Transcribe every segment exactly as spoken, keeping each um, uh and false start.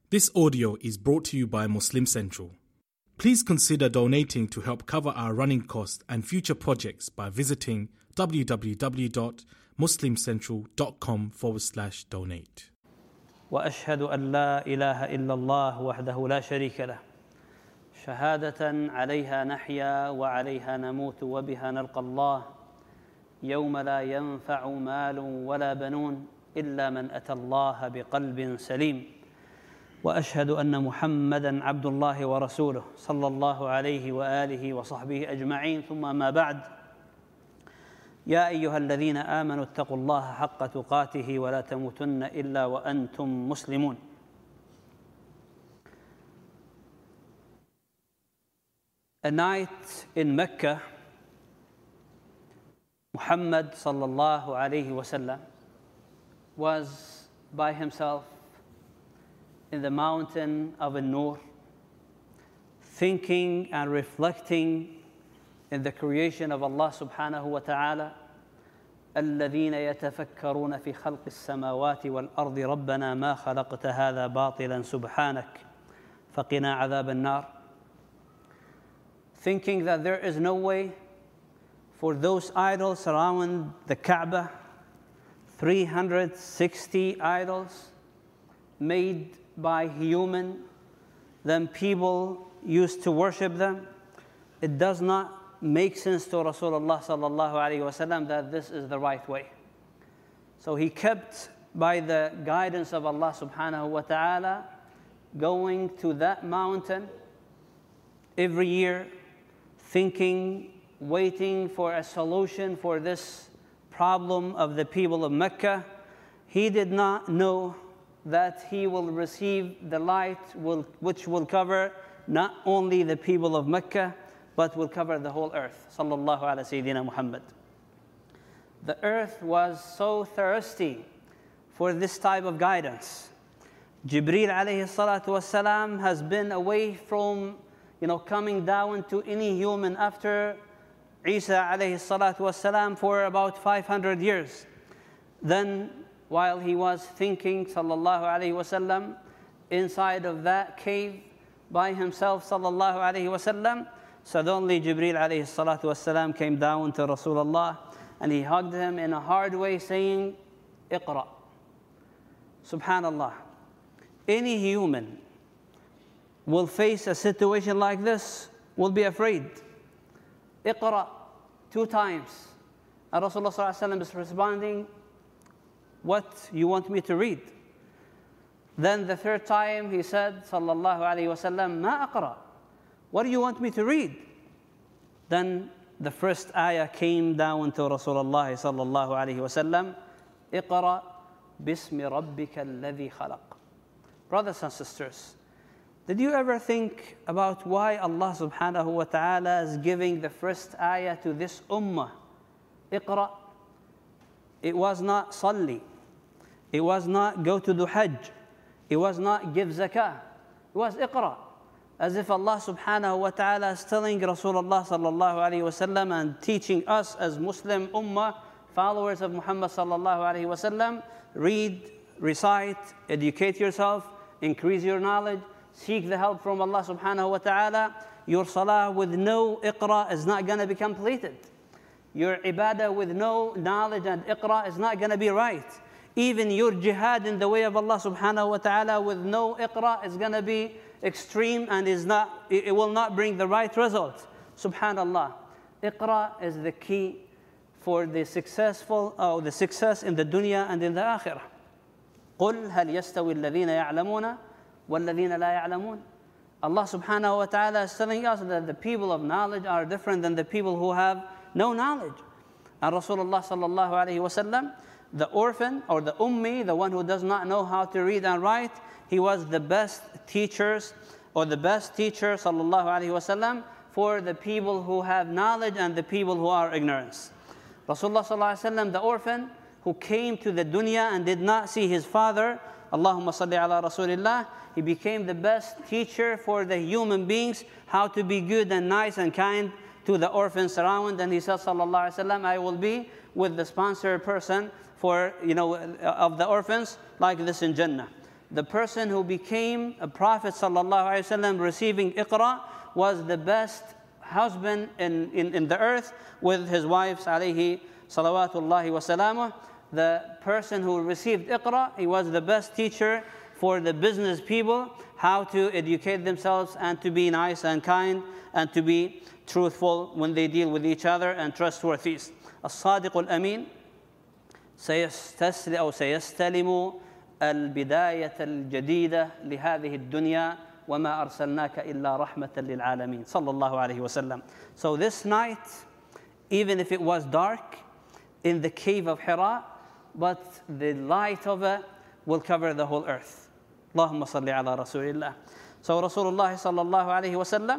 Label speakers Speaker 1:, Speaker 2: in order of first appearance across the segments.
Speaker 1: This audio is brought to you by Muslim Central. Please consider donating to help cover our running costs and future projects by visiting www.muslimcentral.com forward slash donate.
Speaker 2: وأشهد أن لا إله إلا الله وحده لا شريك له شهادة عليها نحيا وعليها نموت وبها نلقى الله يوم لا ينفع مال ولا بنون إلا من أتى الله بقلب سليم وأشهد أن محمدًا عبد الله ورسوله صلى الله عليه وآله وصحبه أجمعين ثم ما بعد يا أيها الذين آمنوا اتقوا الله حق تقاته ولا تموتن إلا وأنتم مسلمون. A night in Mecca, Muhammad sallallahu alayhi wasallam was by himself in the mountain of An-Nur, thinking and reflecting in the creation of Allah subhanahu wa ta'ala. الذين يتفكرون في خلق السماوات والأرض ربنا ما خلقت هذا باطلا سبحانك فقنا عذاب النار. Thinking that there is no way for those idols around the Kaaba, three hundred sixty idols made by human, then people used to worship them. It does not make sense to Rasulullah sallallahu alaihi wasallam that this is the right way. So he kept, by the guidance of Allah subhanahu wa ta'ala, going to that mountain every year, thinking, waiting for a solution for this problem of the people of Mecca. He did not know that he will receive the light will, which will cover not only the people of Mecca, but will cover the whole earth. Sallallahu ala Sayyidina Muhammad. The earth was so thirsty for this type of guidance. Jibreel alayhi salatu wassalam has been away from, you know, coming down to any human after Isa alayhi salatu wassalam for about five hundred years. Then, while he was thinking, sallallahu alayhi wasallam, inside of that cave by himself, sallallahu alayhi wasallam, suddenly Jibreel alayhi salatu wasalam came down to Rasulullah and he hugged him in a hard way saying, Iqra. Subhanallah. Any human will face a situation like this, will be afraid. Iqra, two times. And Rasulullah sallallahu alayhi wasallam is responding, what you want me to read? Then the third time he said, sallallahu alayhi wasallam, ma aqra. What do you want me to read? Then the first ayah came down to Rasulullah sallallahu alayhi wasallam, Iqra bismi rabbika alladhi khalaq. Brothers and sisters, did you ever think about why Allah subhanahu wa ta'ala is giving the first ayah to this ummah? Iqra. It was not salli. It was not go to do hajj. It was not give zakah. It was iqra. As if Allah subhanahu wa ta'ala is telling Rasulullah sallallahu alayhi wa sallam and teaching us as Muslim ummah, followers of Muhammad sallallahu alayhi wa sallam, read, recite, educate yourself, increase your knowledge, seek the help from Allah subhanahu wa ta'ala. Your salah with no iqra is not going to be completed. Your ibadah with no knowledge and iqra is not going to be right. Even your jihad in the way of Allah subhanahu wa ta'ala with no iqra is going to be extreme and is not, it will not bring the right result. Subhanallah. Iqra is the key for the successful, or the success in the dunya and in the akhirah. قُلْ هَلْ يَسْتَوِي الَّذِينَ يَعْلَمُونَ وَالَّذِينَ لَا يَعْلَمُونَ. Allah subhanahu wa ta'ala is telling us that the people of knowledge are different than the people who have no knowledge. And Rasulullah sallallahu alayhi wa sallam, the orphan or the ummi, the one who does not know how to read and write, he was the best teachers or the best teacher, sallallahu alayhi wa sallam, for the people who have knowledge and the people who are ignorant. Rasulullah sallallahu alayhi wa sallam, the orphan who came to the dunya and did not see his father, Allahumma salli ala Rasulillah, he became the best teacher for the human beings, how to be good and nice and kind to the orphans around. And he said, sallallahu alayhi wa sallam, I will be with the sponsored person for, you know, of the orphans like this in Jannah. The person who became a Prophet sallallahu alaihi wasallam receiving Iqra was the best husband in, in, in the earth with his wives alayhi salawatullahi wa salamuh. The person who received Iqra, he was the best teacher for the business people, how to educate themselves and to be nice and kind and to be truthful when they deal with each other and trustworthy. الصادق الأمين سيستسلم أو سيستلم البداية الجديدة لهذه الدنيا وما أرسلناك إلا رحمة للعالمين صلى الله عليه وسلم. So this night, even if it was dark in the cave of Hira, but the light of it will cover the whole earth. اللهم صل على رسول الله. So Rasulullah صلى الله عليه وسلم,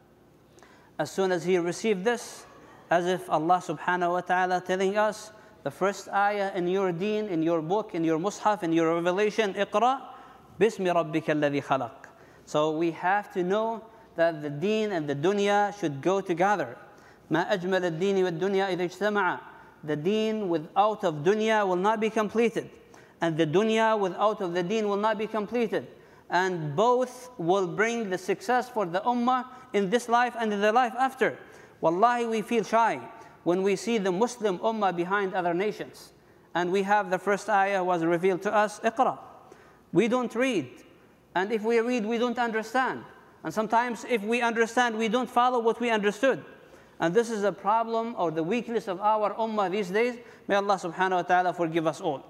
Speaker 2: as soon as he received this, as if Allah subhanahu wa ta'ala telling us, the first ayah in your deen, in your book, in your mushaf, in your revelation, اقرأ باسم ربك الذي خلق. So we have to know that the deen and the dunya should go together. ما أجمل الدين والدنيا إذا اجتمعا. The deen without of dunya will not be completed. And the dunya without of the deen will not be completed. And both will bring the success for the ummah in this life and in the life after. Wallahi, we feel shy when we see the Muslim ummah behind other nations. And we have the first ayah was revealed to us, Iqra. We don't read. And if we read, we don't understand. And sometimes if we understand, we don't follow what we understood. And this is a problem or the weakness of our ummah these days. May Allah subhanahu wa ta'ala forgive us all.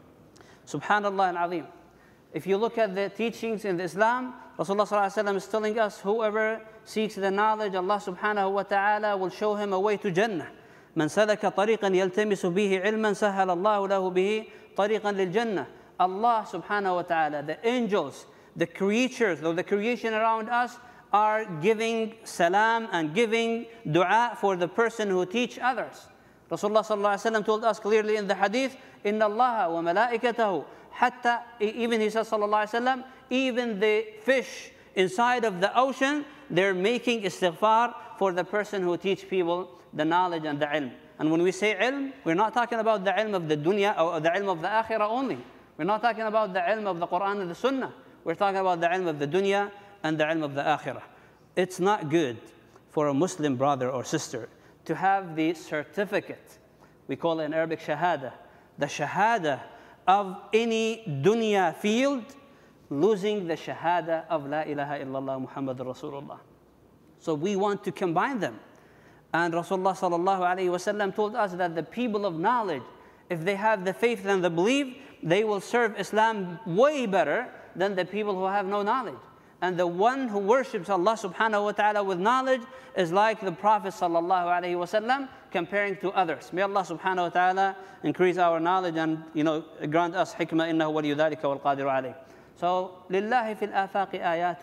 Speaker 2: Subhanallah al-Azim. If you look at the teachings in Islam, Rasulullah sallallahu alaihi wasallam is telling us, whoever seeks the knowledge, Allah subhanahu wa ta'ala will show him a way to Jannah. من سلك طريقا يلتمس به علما سهل الله له به طريقا للجنة. Allah subhanahu wa ta'ala, the angels, the creatures, or the creation around us, are giving salam and giving dua for the person who teach others. Rasulullah sallallahu alaihi wasallam told us clearly in the hadith, إن الله وملائكته حتى, even he says sallallahu alaihi wasallam, even the fish inside of the ocean, they're making istighfar for the person who teach people the knowledge and the ilm. And when we say ilm, we're not talking about the ilm of the dunya or the ilm of the akhirah only. We're not talking about the ilm of the Quran and the Sunnah. We're talking about the ilm of the dunya and the ilm of the akhirah. It's not good for a Muslim brother or sister to have the certificate, we call it in Arabic shahada, the shahada of any dunya field, losing the shahada of la ilaha illallah Muhammadur Rasulullah. So we want to combine them. And Rasulullah sallallahu alayhi wa sallam told us that the people of knowledge, if they have the faith and the belief, they will serve Islam way better than the people who have no knowledge. And the one who worships Allah subhanahu wa ta'ala with knowledge is like the Prophet sallallahu alayhi wa sallam comparing to others. May Allah subhanahu wa ta'ala increase our knowledge and, you know, grant us hikmah, innahu waliyu dhalika wal qadiru alayh. So, لله في الآفاق آيات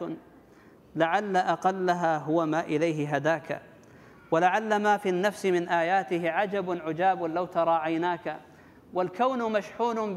Speaker 2: لعل أقلها هو ما إليه هداك ولعل ما في النفس من آياته عجب عجاب لو ترى عيناك والكون مشحون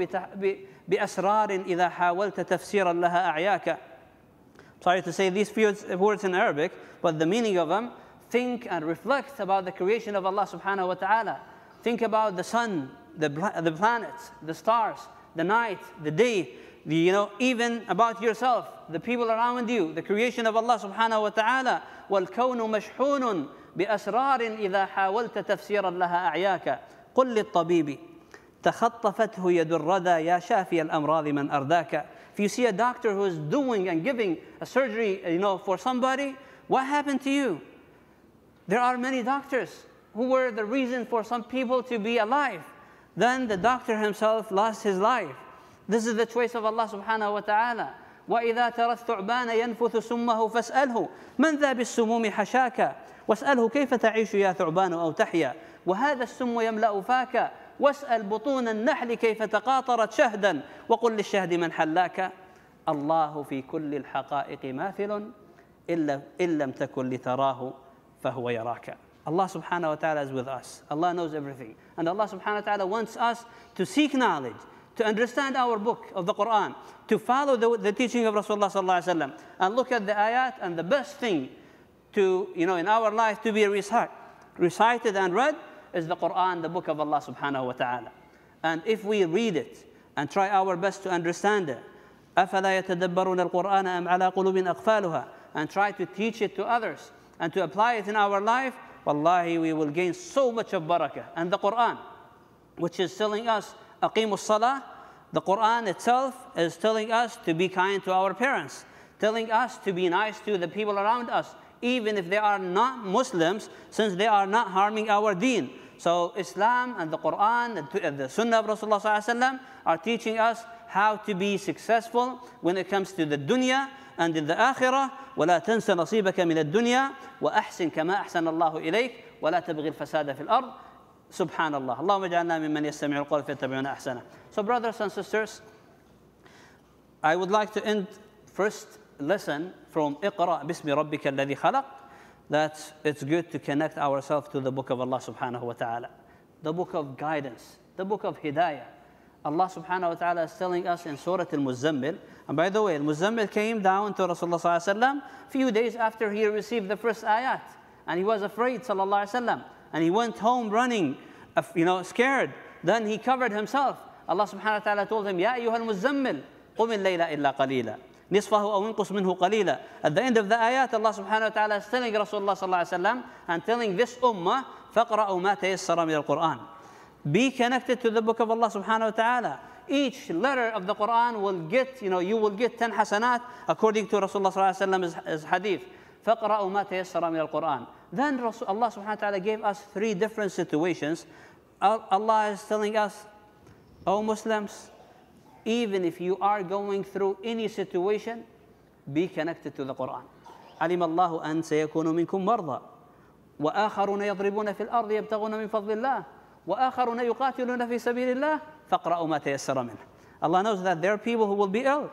Speaker 2: بأسرار إذا حاولت تفسيرا لها أعياك. Sorry to say these few words in Arabic, but the meaning of them, think and reflect about the creation of Allah subhanahu wa ta'ala. Think about the sun, the, the planets, the stars, the night, the day, the, you know, even about yourself, the people around you, the creation of Allah subhanahu wa ta'ala. وَالْكَوْنُ مَشْحُونٌ بِأَسْرَارٍ إِذَا حَاوَلْتَ تَفْسِيرًا لَهَا أَعْيَاكَ قُلْ لِلطَّبِيبِ تَخَطَّفَتْهُ يَدُ الرَّدَى يَا شَافِيَ الْأَمْرَاضِ مَنْ أَرْدَاكَ. If you see a doctor who is doing and giving a surgery, you know, for somebody, what happened to you? There are many doctors who were the reason for some people to be alive. Then the doctor himself lost his life. This is the choice of Allah subhanahu wa ta'ala. وَإِذَا تَرَى الثُّعْبَانَ يَنْفُثُ سُمَّهُ فَاسْأَلْهُ مَنْ ذَا بِالسُّمُومِ حَشَاكَ وَاسْأَلْهُ كَيْفَ تَعِيشُ يَا ثُعْبَانُ أَوْ تَحْيَا وَهَذَا السُّمُّ يَمْلَأُ فَاكَ واسأل بطون النحل كيف تقاطرت شهدا وقل للشهد من حلاك الله في كل الحقائق ماثل إلا إن لم تكن لتراه فهو يراك. Allah subhanahu wa ta'ala is with us. Allah knows everything. And Allah subhanahu wa ta'ala wants us to seek knowledge, to understand our book of the Quran, to follow the, the teaching of Rasulullah sallallahu alaihi wasallam, and look at the ayat, and the best thing to, you know, in our life to be recite, recited and read is the Quran, the book of Allah subhanahu wa ta'ala. And if we read it and try our best to understand it, أَفَلَا يَتَدَبَّرُونَ الْقُرْآنَ أَمْ عَلَى قُلُوبٍ أَقْفَالُهَا, and try to teach it to others and to apply it in our life, wallahi, we will gain so much of barakah. And the Quran, which is telling us, أَقِيمُوا الصَّلَاةِ, the Quran itself is telling us to be kind to our parents, telling us to be nice to the people around us, even if they are not Muslims, since they are not harming our deen. So Islam and the Quran and the Sunnah of Rasulullah sallallahu alaihi wasallam are teaching us how to be successful when it comes to the dunya and in the akhirah. وَلَا تَنْسَ نَصِيبَكَ مِنَ الدُّنْيَا وَأَحْسِنْ كَمَا أَحْسَنَ اللَّهُ إِلَيْكَ وَلَا تَبْغِ الْفَسَادَ فِي الْأَرْضِ. Subhanallah. اللهم اجعلنا ممن يستمع القول فيتبعون أحسنه. So brothers and sisters, I would like to end first lesson from اقرأ باسم ربك الذي خلق, that it's good to connect ourselves to the book of Allah subhanahu wa ta'ala, the book of guidance, the book of hidayah. Allah subhanahu wa ta'ala is telling us in Surah Al-Muzammil, and by the way, Al-Muzammil came down to Rasulullah sallallahu alaihi wasallam a few days after he received the first ayat, and he was afraid sallallahu alaihi wasallam, and he went home running, you know, scared. Then he covered himself. Allah subhanahu wa ta'ala told him, يَا أَيُّهَا الْمُزَّمِّلِ قُمِ اللَّيْلَ إِلَّا قَلِيلًا نِصْفَهُ أَوْ انْقُصْ مِنْهُ قَلِيلًا. At the end of the ayat, Allah subhanahu wa ta'ala is telling Rasulullah sallallahu alaihi wasallam and telling this ummah, فَقْرَأُوا مَا تَيَسَّرَ مِنَ الْقُرْآنِ. Be connected to the book of Allah subhanahu wa ta'ala. Each letter of the Quran will get, you know, you will get ten hasanat according to Rasulullah sallallahu alaihi wasallam's hadith. فَقْرَأُوا مَا تَيَسَّرَ مِنَ الْقُرْآنِ. Then Allah subhanahu wa ta'ala gave us three different situations. Allah is telling us, O Muslims, even if you are going through any situation, be connected to the Quran. علم الله أن سيكون منكم مرضى وآخرون يضربون في الأرض يبتغون من فضل الله وآخرون يقاتلون في سبيل الله فاقرأوا ما تيسر منه. Allah knows that there are people who will be ill,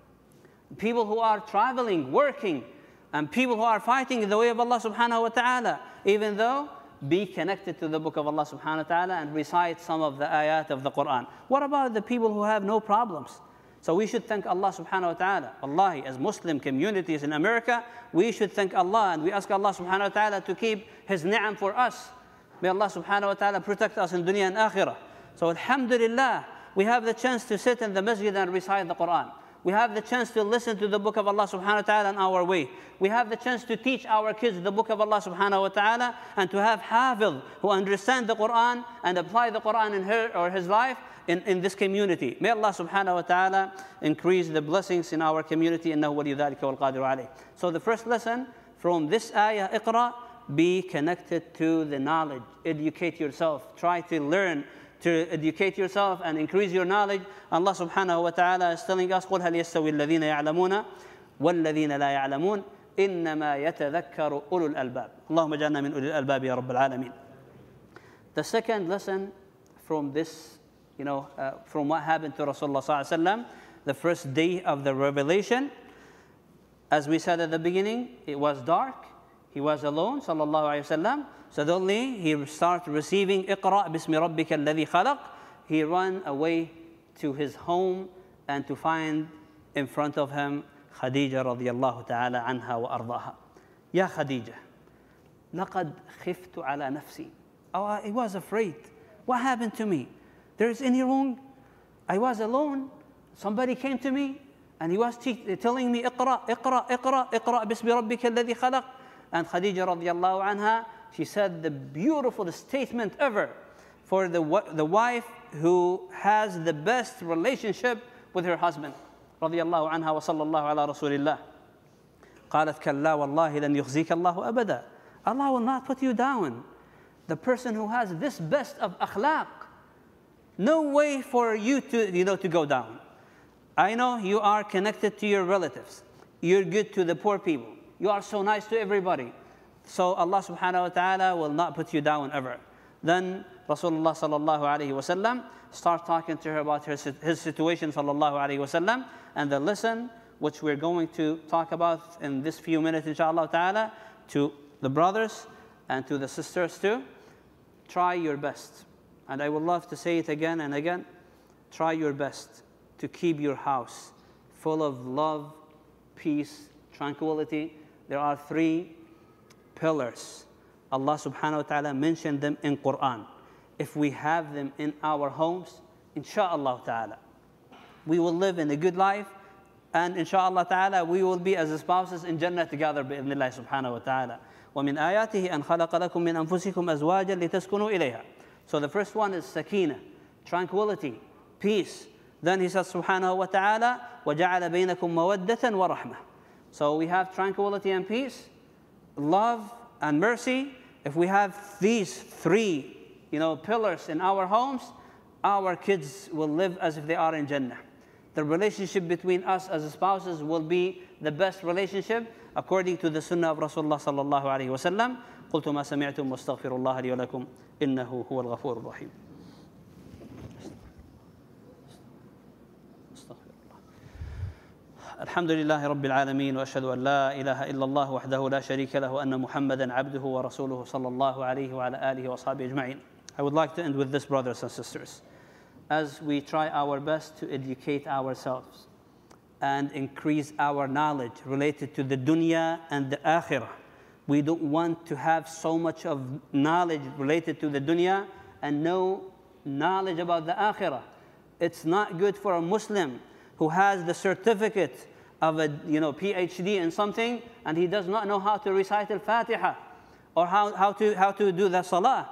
Speaker 2: people who are traveling, working, and people who are fighting in the way of Allah subhanahu wa ta'ala. Even though, be connected to the book of Allah subhanahu wa ta'ala and recite some of the ayat of the Quran. What about the people who have no problems? So we should thank Allah subhanahu wa ta'ala. Wallahi, as Muslim communities in America, we should thank Allah, and we ask Allah subhanahu wa ta'ala to keep His ni'am for us. May Allah subhanahu wa ta'ala protect us in dunya and akhirah. So alhamdulillah, we have the chance to sit in the masjid and recite the Quran. We have the chance to listen to the book of Allah subhanahu wa ta'ala in our way. We have the chance to teach our kids the book of Allah subhanahu wa ta'ala, and to have hafiz who understand the Quran and apply the Quran in her or his life in, in this community. May Allah subhanahu wa ta'ala increase the blessings in our community. إِنَّهُ وَلِيُّ ذَلِكَ وَالْقَادِرُ عَلَيْهِ. So the first lesson from this ayah, Iqra, be connected to the knowledge. Educate yourself. Try to learn to educate yourself and increase your knowledge. Allah subhanahu wa ta'ala is telling us, قُلْ هَلْ يَسْتَوِي الَّذِينَ يَعْلَمُونَ وَالَّذِينَ لَا يَعْلَمُونَ إِنَّمَا يَتَذَكَّرُ أُولُو الْأَلْبَابِ. اللهم اجعلنا من أولي الألباب يا رب العالمين. The second lesson from this, you know, uh, from what happened to Rasulullah sallallahu alaihi wasallam, the first day of the revelation, as we said at the beginning, it was dark. He was alone, sallallahu alaihi wasallam. Suddenly, he started receiving اقرأ باسم ربك الذي خلق. He ran away to his home and to find in front of him Khadija radiallahu ta'ala anha wa ardaha. Ya Khadija, لقد خفت على نفسي. Oh, I was afraid. What happened to me? There is any wrong? I was alone. Somebody came to me and he was te- telling me اقرأ اقرأ اقرأ اقرأ باسم ربك الذي خلق. And Khadija radiallahu anha, she said the beautiful statement ever for the, the wife who has the best relationship with her husband. رضي الله عنها وصلى الله على رسول الله. قالت كلا والله لن يخزيك الله أبدا. Allah will not put you down. The person who has this best of akhlaq, no way for you to, you know, to go down. I know you are connected to your relatives. You're good to the poor people. You are so nice to everybody. So Allah subhanahu wa ta'ala will not put you down ever. Then Rasulullah sallallahu alayhi wa sallam start talking to her about her, his situation sallallahu alayhi wa sallam. And the lesson which we're going to talk about in this few minutes inshallah ta'ala, to the brothers and to the sisters too, try your best. And I would love to say it again and again. Try your best to keep your house full of love, peace, tranquility. There are three pillars. Allah subhanahu wa ta'ala mentioned them in Quran. If we have them in our homes, insha'Allah ta'ala, we will live in a good life And inshallah ta'ala, we will be as spouses in Jannah together بإذن الله سبحانه وتعالى. ومن آياته أن خلق لكم من أنفسكم أزواجا لتسكنوا إليها. So the first one is sakina, tranquility, peace. Then he says subhanahu wa ta'ala, وَجَعَلَ بَيْنَكُمْ مَوَدَّةً وَرَحْمَةً. So we have tranquility and peace, love and mercy. If we have these three, you know, pillars in our homes, our kids will live as if they are in Jannah. The relationship between us as spouses will be the best relationship according to the sunnah of Rasulullah sallallahu alayhi wa sallam. قُلْتُ مَا سَمِعْتُمْ وَاسْتَغْفِرُ اللَّهَ لِي وَلَكُمْ إِنَّهُ هُوَ الْغَفُورُ الرَّحِيمُ. الحمد لله رب العالمين وأشهد أن لا إله إلا الله وحده لا شريك له وأن محمدا عبده ورسوله صلى الله عليه وعلى آله وأصحابه أجمعين. I would like to end with this, brothers and sisters. As we try our best to educate ourselves and increase our knowledge related to the dunya and the akhirah, we don't want to have so much of knowledge related to the dunya and no knowledge about the akhirah. It's not good for a Muslim who has the certificate of a you know PhD in something and he does not know how to recite al-Fatiha or how, how to how to do the salah.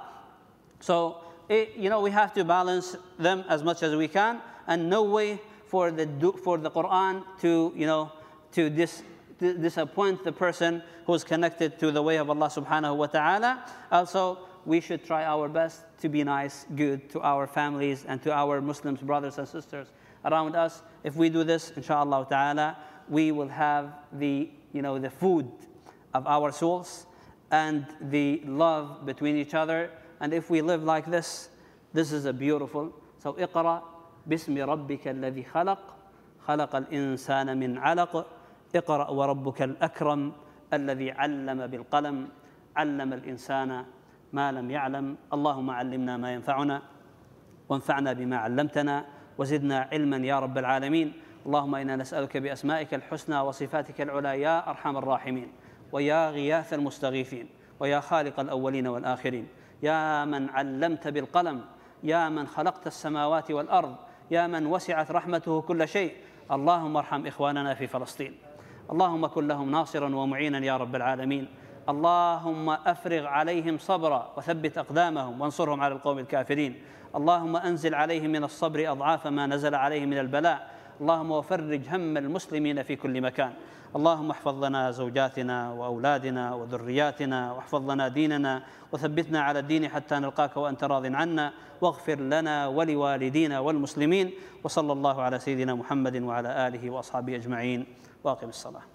Speaker 2: So it, you know we have to balance them as much as we can, and no way for the for the Quran to you know to dis, to disappoint the person who is connected to the way of Allah subhanahu wa ta'ala. Also, we should try our best to be nice, good to our families and to our Muslims brothers and sisters around us. If we do this, inshallah ta'ala, we will have the, you know, the food of our souls and the love between each other. And if we live like this, this is a beautiful. So, اقرأ باسم ربك الذي خلق خلق الإنسان من علق اقرأ وربك الأكرم الذي علم بالقلم علم الإنسان ما لم يعلم. اللهم علمنا ما ينفعنا وانفعنا بما علمتنا وزدنا علما يا رب العالمين. اللهم إنا نسألك بأسمائك الحسنى وصفاتك العلى يا أرحم الراحمين ويا غياث المستغيثين ويا خالق الأولين والآخرين، يا من علمت بالقلم، يا من خلقت السماوات والأرض، يا من وسعت رحمته كل شيء. اللهم ارحم إخواننا في فلسطين، اللهم كن لهم ناصرا ومعينا يا رب العالمين. اللهم أفرغ عليهم صبرا وثبت أقدامهم وانصرهم على القوم الكافرين. اللهم أنزل عليهم من الصبر أضعاف ما نزل عليهم من البلاء. اللهم وفرج هم المسلمين في كل مكان. اللهم احفظ لنا زوجاتنا وأولادنا وذرياتنا، واحفظ لنا ديننا وثبتنا على الدين حتى نلقاك وأنت راض عنا، واغفر لنا ولوالدينا والمسلمين. وصلى الله على سيدنا محمد وعلى آله وأصحابه أجمعين، وأقم الصلاة.